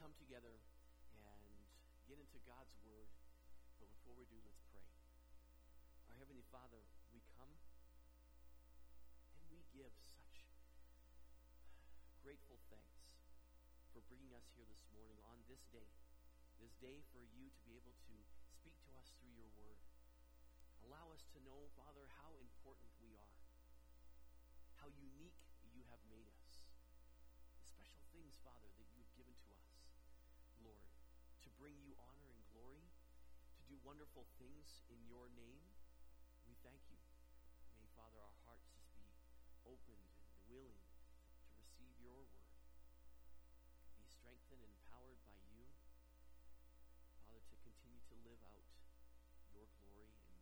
come together and get into God's Word. But before we do, let's pray. Our Heavenly Father, we come and we give such grateful thanks for bringing us here this morning on this day for you to be able to speak to us through your Word. Allow us to know, Father, how important we are, how unique you have made us, the special things, Father, that you have given to us, Lord, to bring you honor and glory, to do wonderful things in your name. We thank you. May, Father, our hearts just be opened and willing to receive your word, be strengthened and empowered by you, Father, to continue to live out your glory and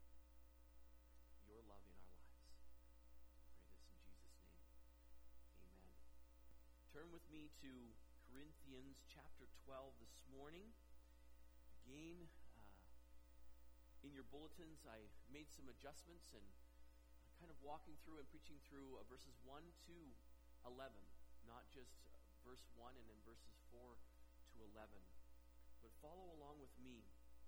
your love in our lives. I pray this in Jesus' name. Amen. Turn with me to Corinthians chapter 12 this morning. Again, in your bulletins, I made some adjustments and kind of walking through and preaching through verses 1 to 11, not just verse 1 and then verses 4 to 11. But follow along with me.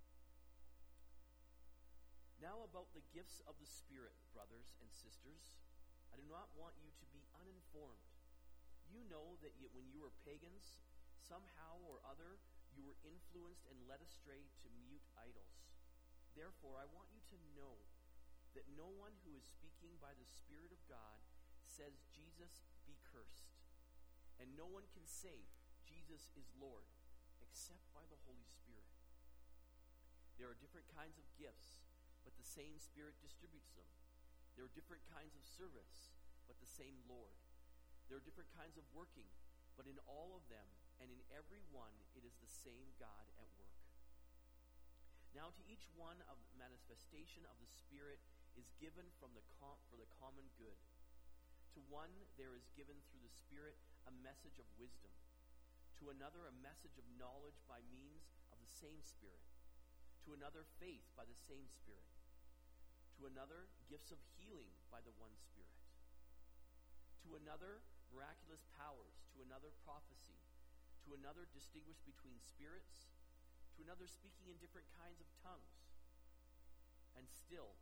Now about the gifts of the Spirit, brothers and sisters, I do not want you to be uninformed. You know that when you were pagans, somehow or other you were influenced and led astray to mute idols. Therefore, I want you to know that no one who is speaking by the Spirit of God says Jesus be cursed. And no one can say Jesus is Lord except by the Holy Spirit. There are different kinds of gifts, but the same Spirit distributes them. There are different kinds of service, but the same Lord. There are different kinds of working, but in all of them and in every one it is the same God at work. Now to each one of the manifestation of the Spirit is given for the common good. To one there is given through the Spirit a message of wisdom, to another a message of knowledge by means of the same Spirit, to another faith by the same Spirit, to another gifts of healing by the one Spirit, to another miraculous powers, to another prophecy, to another distinguish between spirits, to another speaking in different kinds of tongues, and still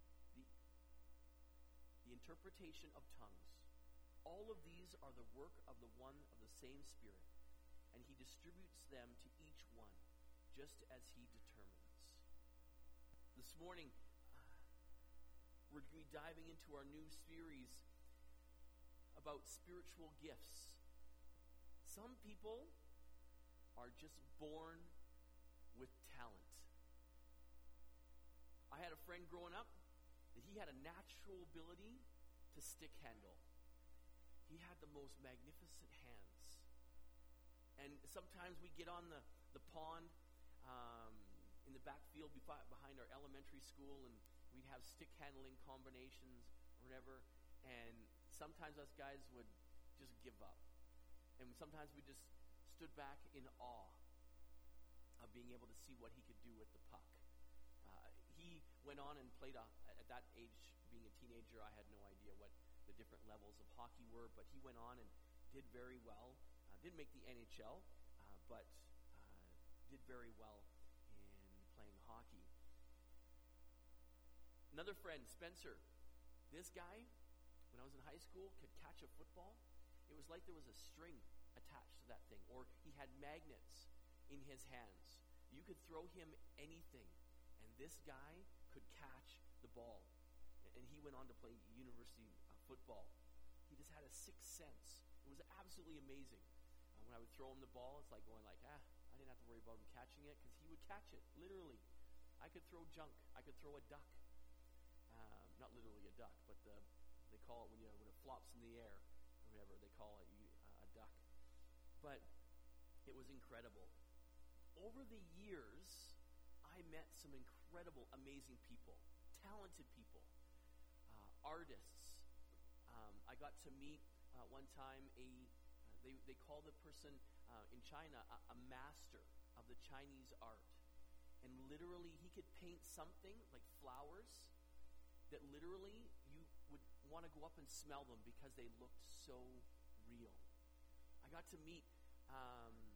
the interpretation of tongues. All of these are the work of the one of the same Spirit, and he distributes them to each one, just as he determines. This morning, we're going to be diving into our new series about spiritual gifts. Some people are just born with talent. I had a friend growing up that he had a natural ability to stick handle. He had the most magnificent hands. And sometimes we get on the pond in the backfield behind our elementary school, and we'd have stick handling combinations or whatever, and sometimes us guys would just give up. And sometimes we just stood back in awe of being able to see what he could do with the puck. He went on and played at that age, being a teenager, I had no idea what the different levels of hockey were, but he went on and did very well. Didn't make the NHL, but did very well in playing hockey. Another friend, Spencer, this guy, when I was in high school, could catch a football. It was like there was a string attached to that thing, or he had magnets in his hands. You could throw him anything, and this guy could catch the ball. And he went on to play university football. He just had a sixth sense. It was absolutely amazing. When I would throw him the ball, it's like going like, I didn't have to worry about him catching it, because he would catch it, literally. I could throw junk. I could throw a duck. Not literally a duck, but they call it when it flops in the air, or whatever, they call it a duck. But it was incredible. Over the years, I met some incredible, amazing people, talented people, artists. I got to meet one time they call the person in China a master of the Chinese art. And literally he could paint something like flowers that literally you would want to go up and smell them because they looked so real. I got to meet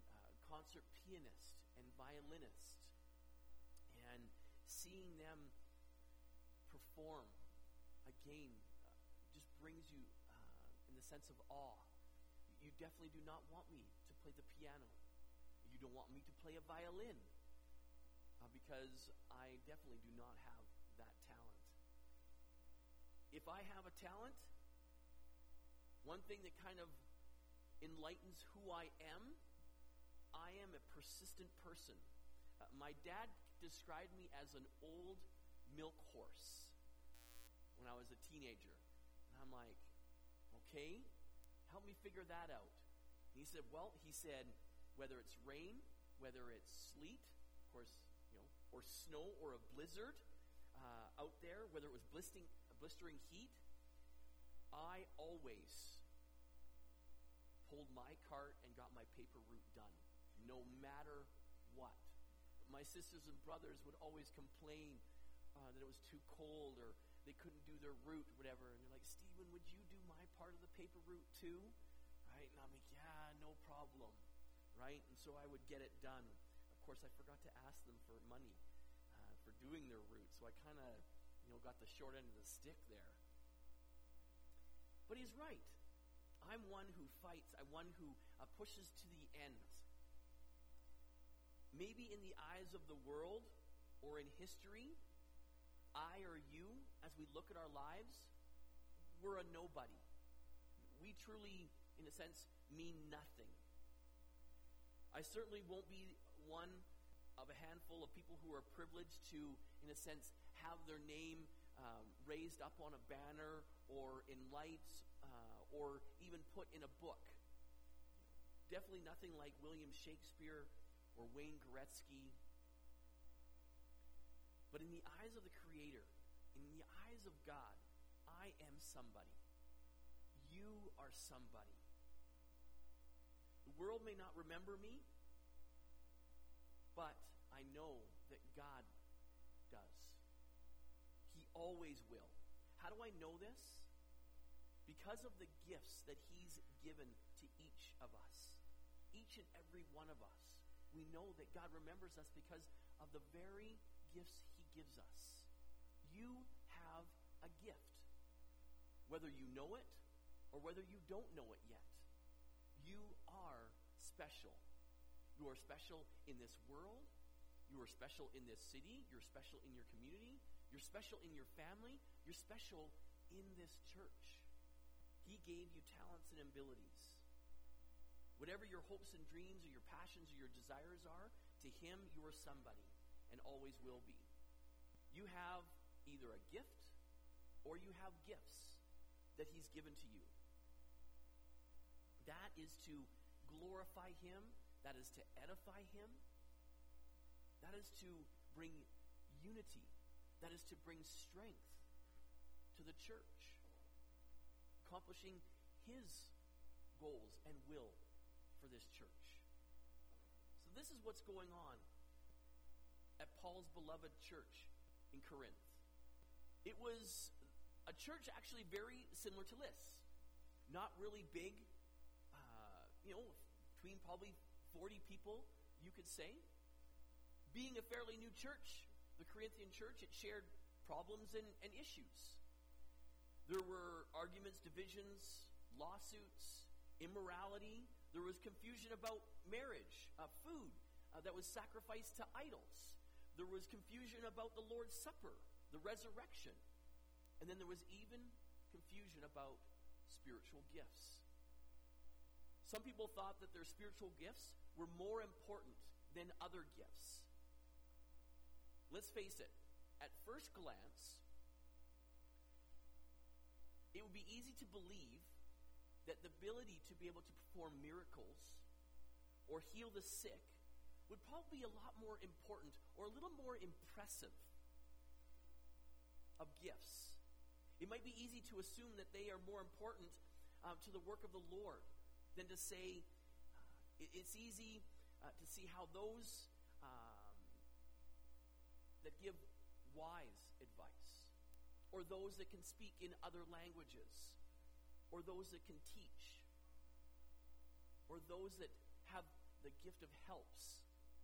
concert pianist and violinist, and seeing them perform again just brings you in the sense of awe. You definitely do not want me to play the piano. You don't want me to play a violin because I definitely do not have that talent. If I have a talent, one thing that kind of enlightens who I am a persistent person. My dad described me as an old milk horse when I was a teenager. And I'm like, okay, help me figure that out. And he said, whether it's rain, whether it's sleet, of course, or snow or a blizzard out there, whether it was blistering heat, I always pulled my cart and got my paper route done, no matter what. My sisters and brothers would always complain that it was too cold or they couldn't do their route, whatever. And they're like, Stephen, would you do my part of the paper route too? Right? And I'm like, yeah, no problem. Right? And so I would get it done. Of course, I forgot to ask them for money for doing their route. So I kind of, got the short end of the stick there. But he's right. I'm one who fights. I'm one who pushes to the end. Maybe in the eyes of the world or in history, I or you, as we look at our lives, we're a nobody. We truly, in a sense, mean nothing. I certainly won't be one of a handful of people who are privileged to, in a sense, have their name raised up on a banner or in lights or even put in a book. Definitely nothing like William Shakespeare or Wayne Gretzky. But in the eyes of the Creator, in the eyes of God, I am somebody. You are somebody. The world may not remember me, but I know that God does. He always will. How do I know this? Because of the gifts that He's given to each of us. Each and every one of us. We know that God remembers us because of the very gifts He gives us. You have a gift. Whether you know it or whether you don't know it yet. You are special. You are special in this world. You are special in this city. You're special in your community. You're special in your family. You're special in this church. He gave you talents and abilities. Whatever your hopes and dreams or your passions or your desires are, to Him you are somebody and always will be. You have either a gift or you have gifts that He's given to you. That is to glorify Him. That is to edify Him. That is to bring unity. That is to bring strength to the church. Accomplishing His goals and will for this church. So this is what's going on at Paul's beloved church in Corinth. It was a church actually very similar to this. Not really big, between probably 40 people, you could say. Being a fairly new church, the Corinthian church, it shared problems and issues. There were arguments, divisions, lawsuits, immorality. There was confusion about marriage, food that was sacrificed to idols. There was confusion about the Lord's Supper, the resurrection. And then there was even confusion about spiritual gifts. Some people thought that their spiritual gifts were more important than other gifts. Let's face it, at first glance, it would be easy to believe that the ability to be able to perform miracles or heal the sick would probably be a lot more important or a little more impressive of gifts. It might be easy to assume that they are more important to the work of the Lord than to say, it's easy to see how those that give wise advice, or those that can speak in other languages, or those that can teach, or those that have the gift of helps,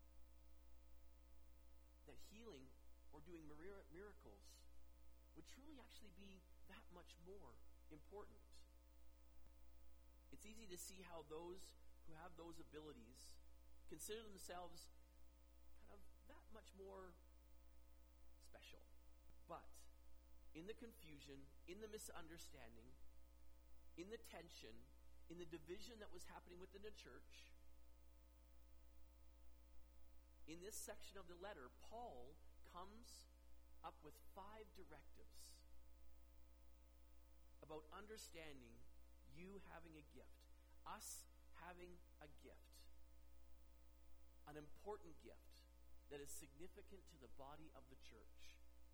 that healing or doing miracles would truly actually be that much more important. It's easy to see how those who have those abilities consider themselves kind of that much more special. But in the confusion, in the misunderstanding, in the tension, in the division that was happening within the church, in this section of the letter, Paul comes up with 5 directives about understanding you having a gift, us having a gift, an important gift that is significant to the body of the church.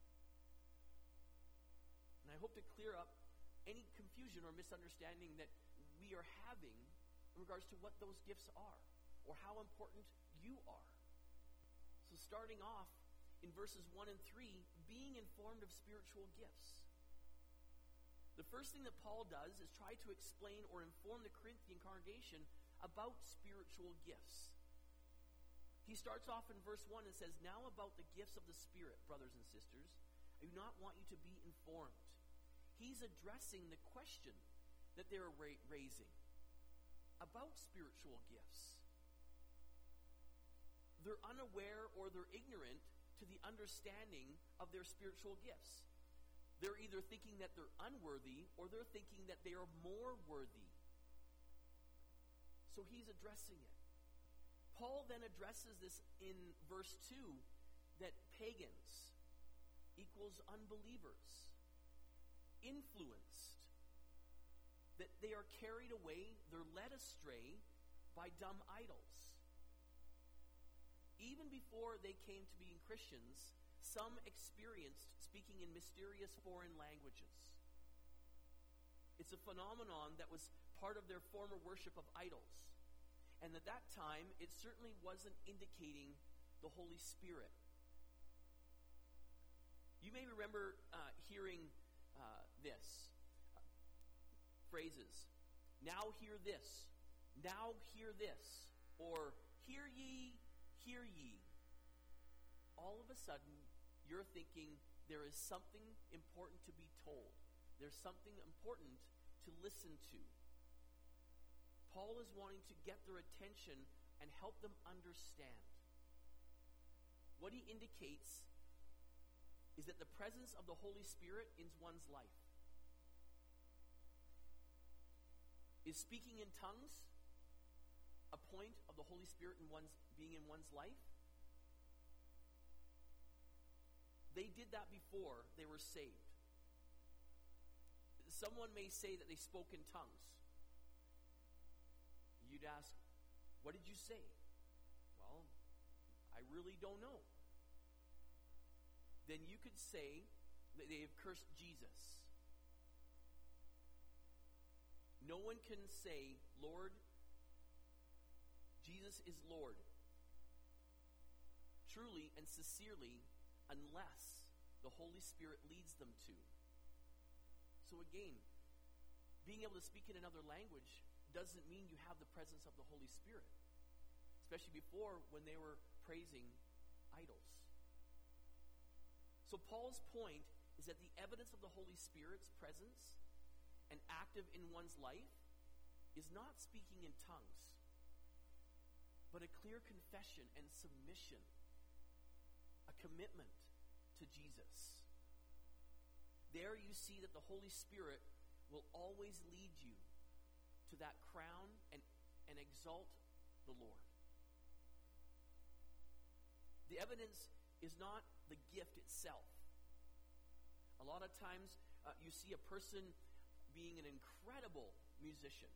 And I hope to clear up any confusion or misunderstanding that we are having in regards to what those gifts are or how important you are. So starting off in verses 1 and 3, being informed of spiritual gifts. The first thing that Paul does is try to explain or inform the Corinthian congregation about spiritual gifts. He starts off in verse 1 and says, "Now about the gifts of the Spirit, brothers and sisters, I do not want you to be informed." He's addressing the question that they're raising about spiritual gifts. They're unaware or they're ignorant to the understanding of their spiritual gifts. They're either thinking that they're unworthy or they're thinking that they are more worthy. So he's addressing it. Paul then addresses this in verse 2, that pagans equals unbelievers, influenced, that they are carried away, they're led astray by dumb idols. Even before they came to being Christians, some experienced speaking in mysterious foreign languages. It's a phenomenon that was part of their former worship of idols. And at that time, it certainly wasn't indicating the Holy Spirit. You may remember hearing this. Phrases. Now hear this. Now hear this. Or hear ye, hear ye. All of a sudden, you're thinking there is something important to be told. There's something important to listen to. Paul is wanting to get their attention and help them understand. What he indicates is that the presence of the Holy Spirit in one's life. Is speaking in tongues a point of the Holy Spirit being in one's life? They did that before they were saved. Someone may say that they spoke in tongues. You'd ask, what did you say? Well, I really don't know. Then you could say that they have cursed Jesus. No one can say, Lord, Jesus is Lord, truly and sincerely, unless the Holy Spirit leads them to. So again, being able to speak in another language doesn't mean you have the presence of the Holy Spirit, especially before when they were praising idols. So Paul's point is that the evidence of the Holy Spirit's presence and active in one's life is not speaking in tongues, but a clear confession and submission, a commitment to Jesus. There you see that the Holy Spirit will always lead you to that crown and exalt the Lord. The evidence is not the gift itself. A lot of times you see a person being an incredible musician.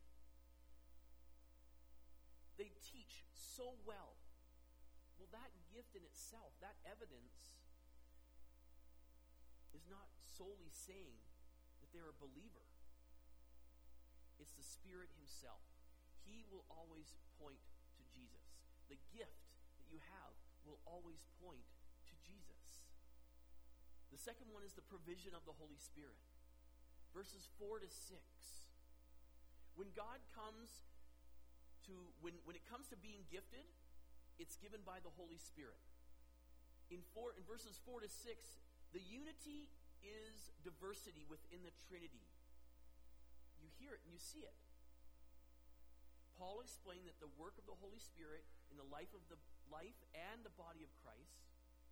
They teach so well. Well, that gift in itself, that evidence, is not solely saying that they're a believer. It's the Spirit himself. He will always point to Jesus. The gift that you have will always point to Jesus. The second one is the provision of the Holy Spirit. Verses 4 to 6. When God comes to when it comes to being gifted, it's given by the Holy Spirit. In verses 4 to 6, the unity is diversity within the Trinity. You hear it and you see it. Paul explained that the work of the Holy Spirit in the life and the body of Christ,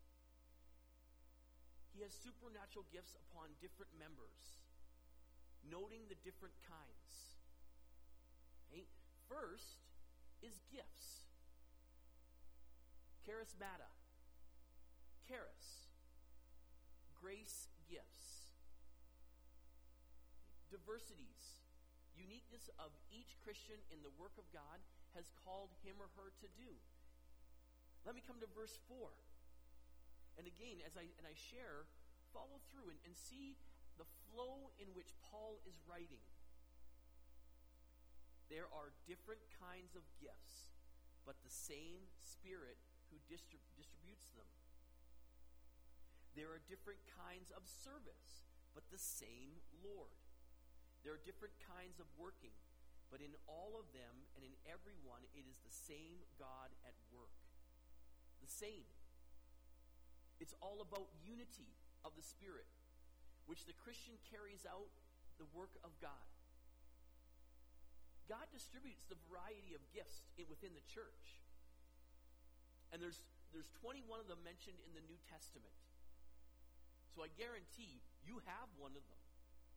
he has supernatural gifts upon different members, noting the different kinds. Okay? First is gifts. Charismata. Charis. Grace gifts. Diversities. Uniqueness of each Christian in the work of God has called him or her to do. Let me come to verse 4. And again, as I share, follow through and see the flow in which Paul is writing. There are different kinds of gifts, but the same Spirit who distributes them. There are different kinds of service, but the same Lord. There are different kinds of working, but in all of them and in every one, it is the same God at work. The same. It's all about unity of the Spirit, which the Christian carries out the work of God. God distributes the variety of gifts within the church. And there's 21 of them mentioned in the New Testament. So I guarantee you have one of them.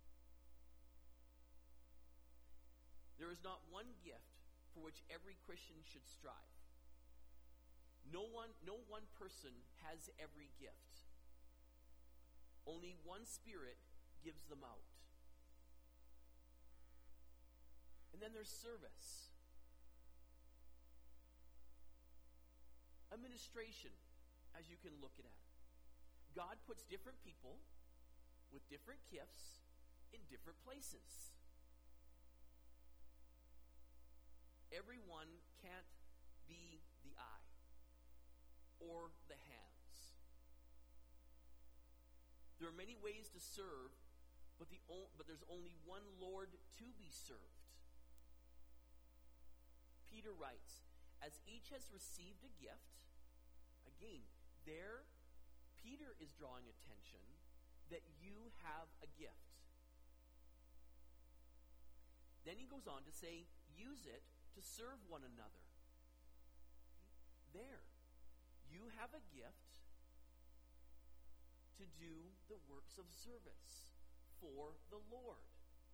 There is not one gift for which every Christian should strive. No one person has every gift. Only one Spirit gives them out. And then there's service. Administration, as you can look at it. God puts different people with different gifts in different places. Everyone can't be the eye or the hands. There are many ways to serve, but there's only one Lord to be served. Peter writes, as each has received a gift, again, there Peter is drawing attention that you have a gift. Then he goes on to say, use it to serve one another. There, you have a gift to do the works of service for the Lord.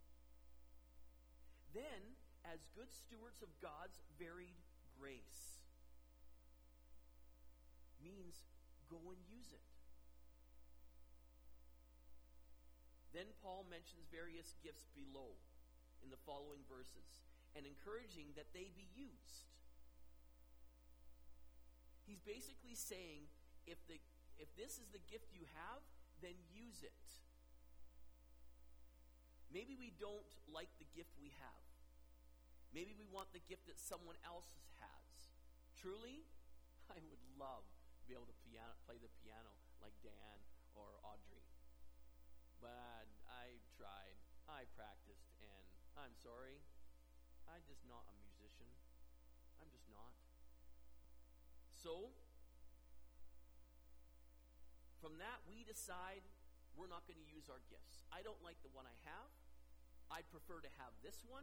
Then, as good stewards of God's varied grace, means go and use it. Then Paul mentions various gifts below in the following verses and encouraging that they be used. He's basically saying, if this is the gift you have, then use it. Maybe we don't like the gift we have. Maybe we want the gift that someone else has. Truly, I would love to be able to play the piano like Dan or Audrey. But I tried, I practiced, and I'm sorry, I'm just not a musician. I'm just not. So, from that, we decide we're not going to use our gifts. I don't like the one I have. I'd prefer to have this one.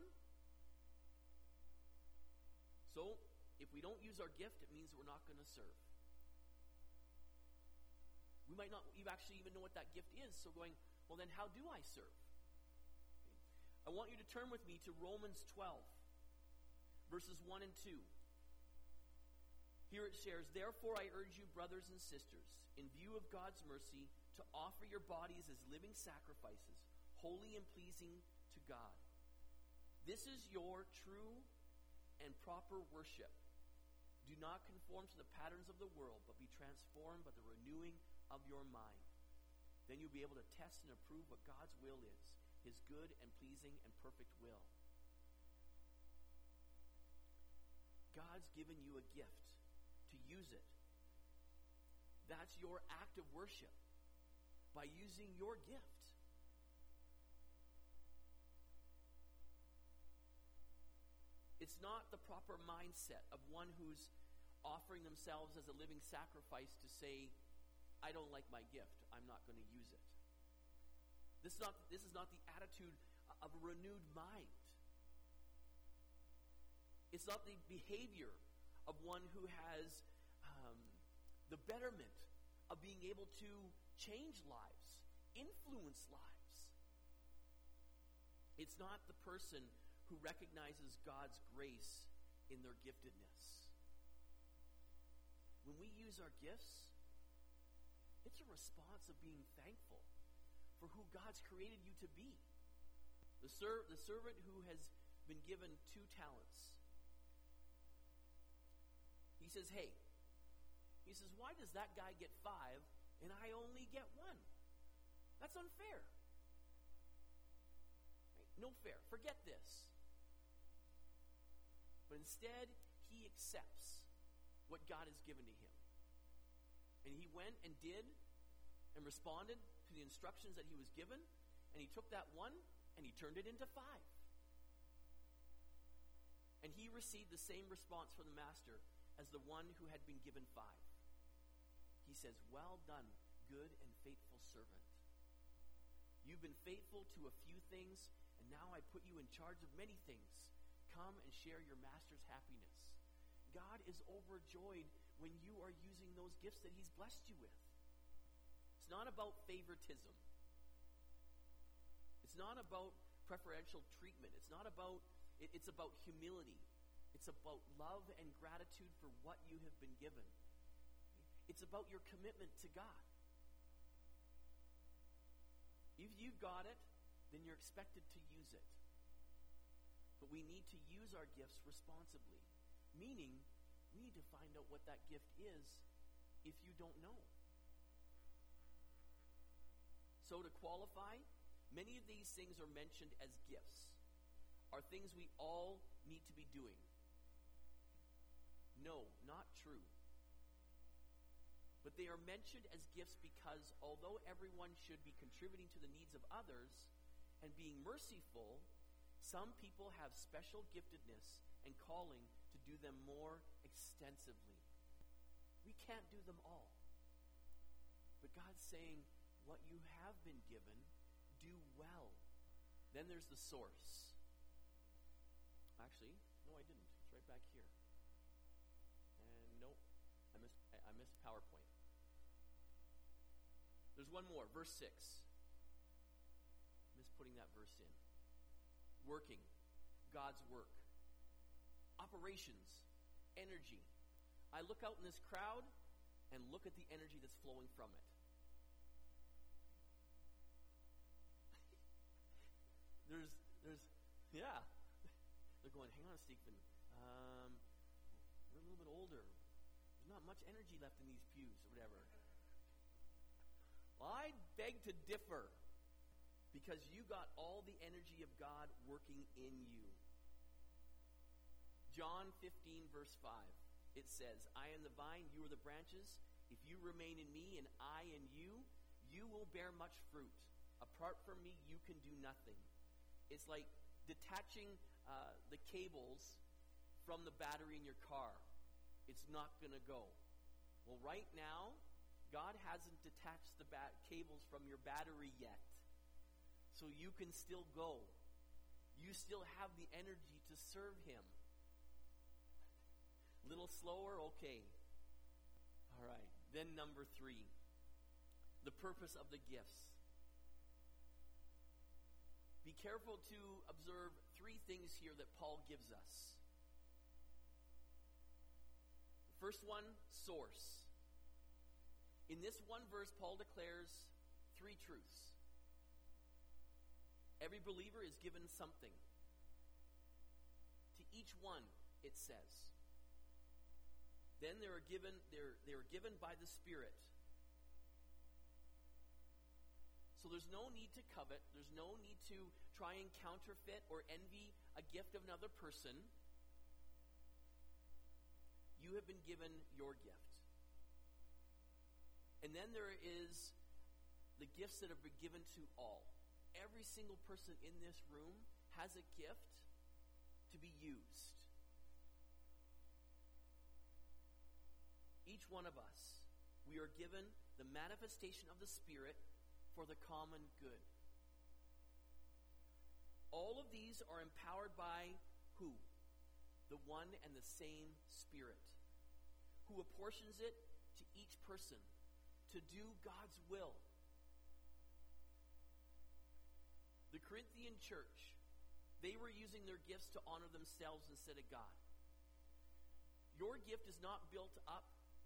So, if we don't use our gift, it means we're not going to serve. We might not actually even know what that gift is. So going, well then how do I serve? I want you to turn with me to Romans 12, verses 1 and 2. Here it shares, therefore I urge you, brothers and sisters, in view of God's mercy, to offer your bodies as living sacrifices, holy and pleasing to God. This is your true and proper worship. Do not conform to the patterns of the world, but be transformed by the renewing of your mind. Then you'll be able to test and approve what God's will is, his good and pleasing and perfect will. God's given you a gift to use it. That's your act of worship, by using your gift. It's not the proper mindset of one who's offering themselves as a living sacrifice to say, I don't like my gift, I'm not going to use it. This is not the attitude of a renewed mind. It's not the behavior of one who has the betterment of being able to change lives, influence lives. It's not the person who recognizes God's grace in their giftedness. When we use our gifts, it's a response of being thankful for who God's created you to be. The servant who has been given 2 talents. He says, why does that guy get 5 and I only get 1? That's unfair. Right? No fair. Forget this. But instead, he accepts what God has given to him. And he went and did and responded to the instructions that he was given, and he took that 1 and he turned it into 5. And he received the same response from the master as the one who had been given 5. He says, well done, good and faithful servant. You've been faithful to a few things, and now I put you in charge of many things. Come and share your master's happiness. God is overjoyed when you are using those gifts that he's blessed you with. It's not about favoritism. It's not about preferential treatment. It's about humility. It's about love and gratitude for what you have been given. It's about your commitment to God. If you've got it, then you're expected to use it. But we need to use our gifts responsibly, meaning we need to find out what that gift is if you don't know. So to qualify, many of these things are mentioned as gifts, are things we all need to be doing. No, not true. But they are mentioned as gifts because although everyone should be contributing to the needs of others and being merciful, some people have special giftedness and calling to do them more extensively. We can't do them all. But God's saying, what you have been given, do well. Then there's the source. Actually, no, I didn't. It's right back here. And nope, I missed PowerPoint. There's one more, verse 6. Missed putting that verse in. Working, God's work. Operations, energy. I look out in this crowd and look at the energy that's flowing from it. There's, yeah. They're going, hang on, Stephen. We're a little bit older. There's not much energy left in these pews or whatever. Well, I beg to differ, because you got all the energy of God working in you. John 15, verse 5, it says, I am the vine, you are the branches. If you remain in me and I in you, you will bear much fruit. Apart from me, you can do nothing. It's like detaching the cables from the battery in your car. It's not going to go. Well, right now, God hasn't detached the cables from your battery yet. So you can still go. You still have the energy to serve him. A little slower? Okay. All right. Then number 3. The purpose of the gifts. Be careful to observe 3 things here that Paul gives us. The first one, source. In this one verse, Paul declares 3 truths. Every believer is given something. To each one, it says. Then they are given by the Spirit. So there's no need to covet. There's no need to try and counterfeit or envy a gift of another person. You have been given your gift. And then there is the gifts that have been given to all. Every single person in this room has a gift to be used. each one of us, we are given the manifestation of the Spirit for the common good. All of these are empowered by who? The one and the same Spirit, who apportions it to each person to do God's will. The Corinthian church, they were using their gifts to honor themselves instead of God. Your gift is not built up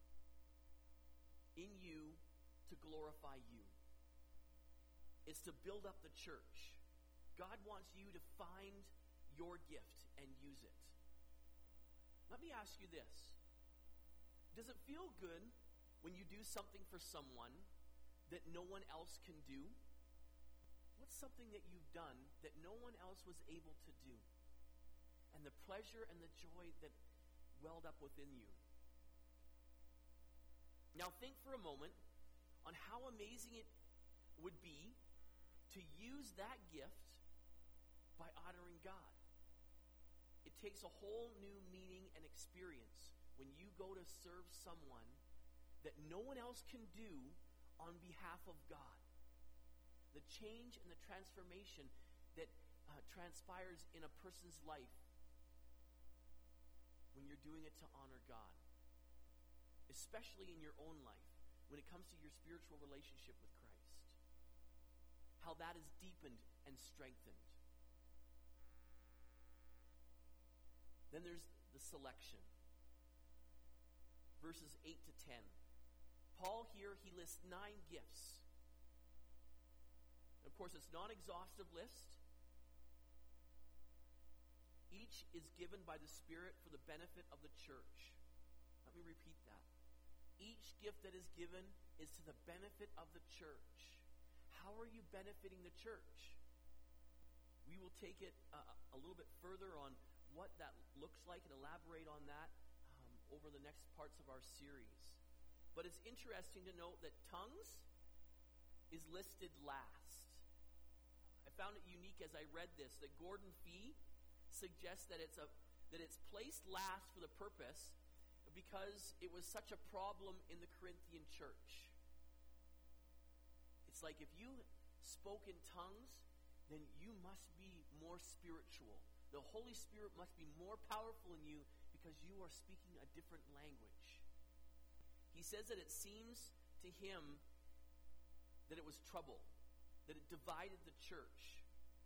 in you to glorify you. It's to build up the church. God wants you to find your gift and use it. Let me ask you this. Does it feel good when you do something for someone that no one else can do? What's something that you've done that no one else was able to do? And the pleasure and the joy that welled up within you. Now think for a moment on how amazing it would be to use that gift by honoring God. It takes a whole new meaning and experience when you go to serve someone that no one else can do on behalf of God. The change and the transformation that transpires in a person's life when you're doing it to honor God, especially in your own life, when it comes to your spiritual relationship with Christ, how that is deepened and strengthened. Then there's the selection. Verses 8 to 10. Paul here, he lists 9 gifts. Of course, it's not an exhaustive list. Each is given by the Spirit for the benefit of the church. Let me repeat that. Each gift that is given is to the benefit of the church. How are you benefiting the church? We will take it a little bit further on what that looks like and elaborate on that over the next parts of our series. But it's interesting to note that tongues is listed last. I found it unique as I read this that Gordon Fee suggests that it's placed last for the purpose because it was such a problem in the Corinthian church. It's like if you spoke in tongues, then you must be more spiritual. The Holy Spirit must be more powerful in you because you are speaking a different language. He says that it seems to him that it was trouble, that it divided the church.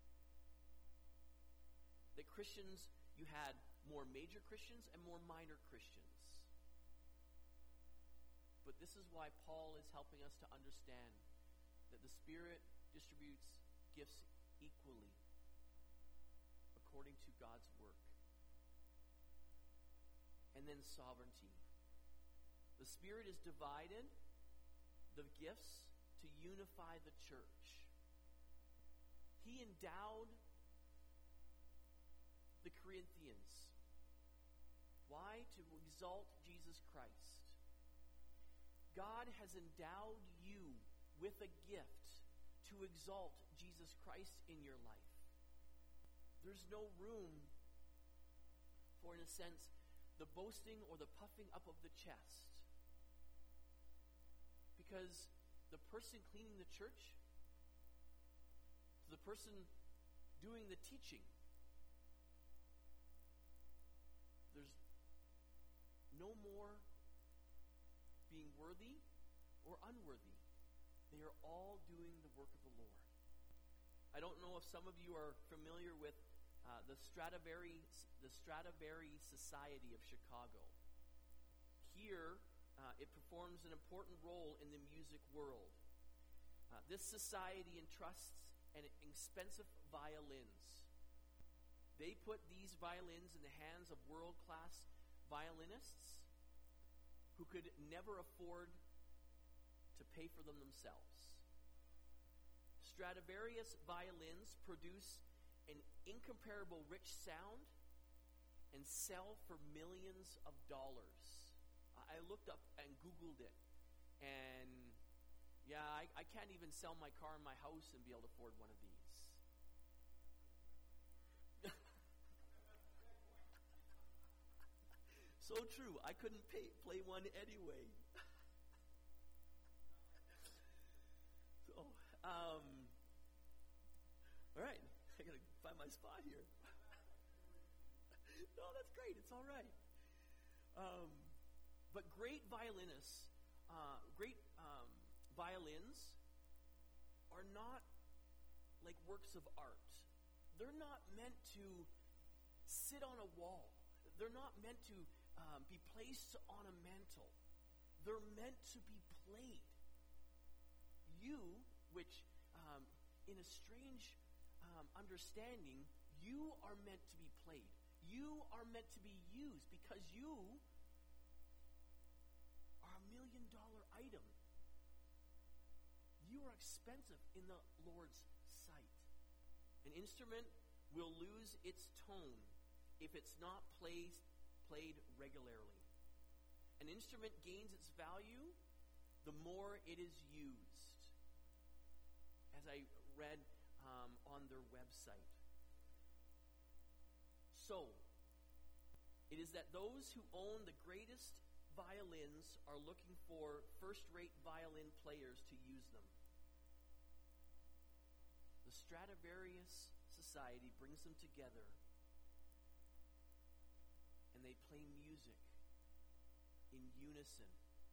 That Christians, you had more major Christians and more minor Christians. But this is why Paul is helping us to understand that the Spirit distributes gifts equally according to God's work. And then sovereignty. The Spirit is divided the gifts to unify the church. He endowed the Corinthians. Why? To exalt Jesus Christ. God has endowed you with a gift to exalt Jesus Christ in your life. There's no room for, in a sense, the boasting or the puffing up of the chest. Because the person cleaning the church, the person doing the teaching, there's no more being worthy or unworthy. They are all doing the work of the Lord. I don't know if some of you are familiar with the Stradivari Society of Chicago. Here, it performs an important role in the music world. This society entrusts an expensive violins. They put these violins in the hands of world-class violinists who could never afford to pay for them themselves. Stradivarius violins produce an incomparable rich sound and sell for millions of dollars. I looked up and Googled it, and I can't even sell my car and my house and be able to afford one of these. So true. I couldn't play one anyway. So, all right. I got to find my spot here. No, that's great. It's all right. But great violinists, violins are not like works of art. They're not meant to sit on a wall. They're not meant to be placed on a mantle. They're meant to be played. You, which in a strange understanding, you are meant to be played. You are meant to be used because you are $1 million item. You are expensive in the Lord's sight. An instrument will lose its tone if it's not played regularly. An instrument gains its value the more it is used. As I read on their website. So, it is that those who own the greatest violins are looking for first-rate violin players to use them. The Stradivarius Society brings them together, and they play music in unison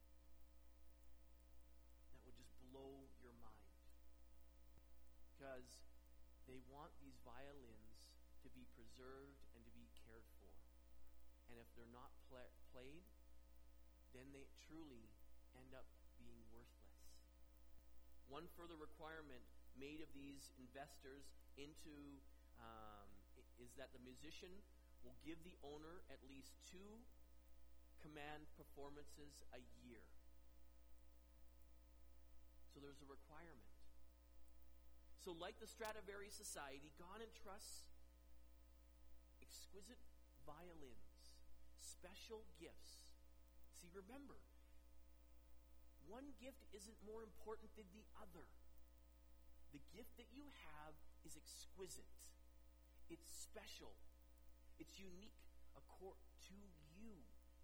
that would just blow your mind. Because they want these violins to be preserved and to be cared for. And if they're not played, then they truly end up being worthless. One further requirement made of these investors into is that the musician will give the owner at least 2 command performances a year. So there's a requirement. So like the Stradivarius Society, God entrusts exquisite violins, special gifts. See, remember, one gift isn't more important than the other. The gift that you have is exquisite. It's special. It's unique to you.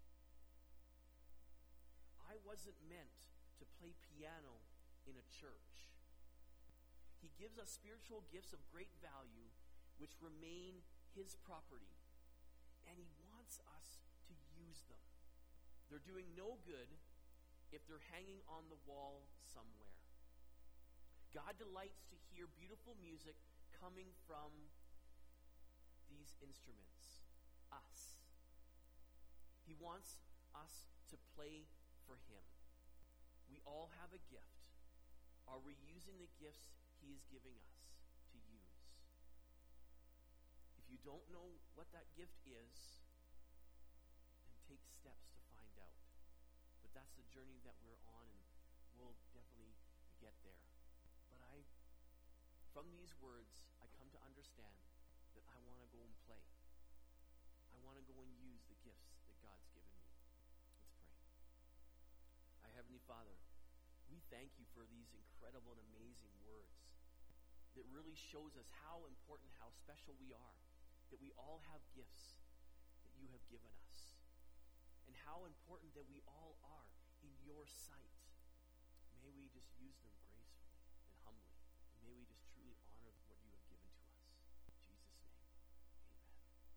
I wasn't meant to play piano in a church. He gives us spiritual gifts of great value, which remain His property. And He wants us to use them. They're doing no good if they're hanging on the wall somewhere. God delights to hear beautiful music coming from these instruments, us. He wants us to play for Him. We all have a gift. Are we using the gifts He is giving us to use? If you don't know what that gift is, then take steps to find out. But that's the journey that we're on, and we'll definitely get there. But from these words, I come to understand that I want to go and play. I want to go and use the gifts that God's given me. Let's pray. Our Heavenly Father, we thank You for these incredible and amazing words that really shows us how important, how special we are, that we all have gifts that You have given us, and how important that we all are in Your sight. May we just use them gracefully and humbly, and may we just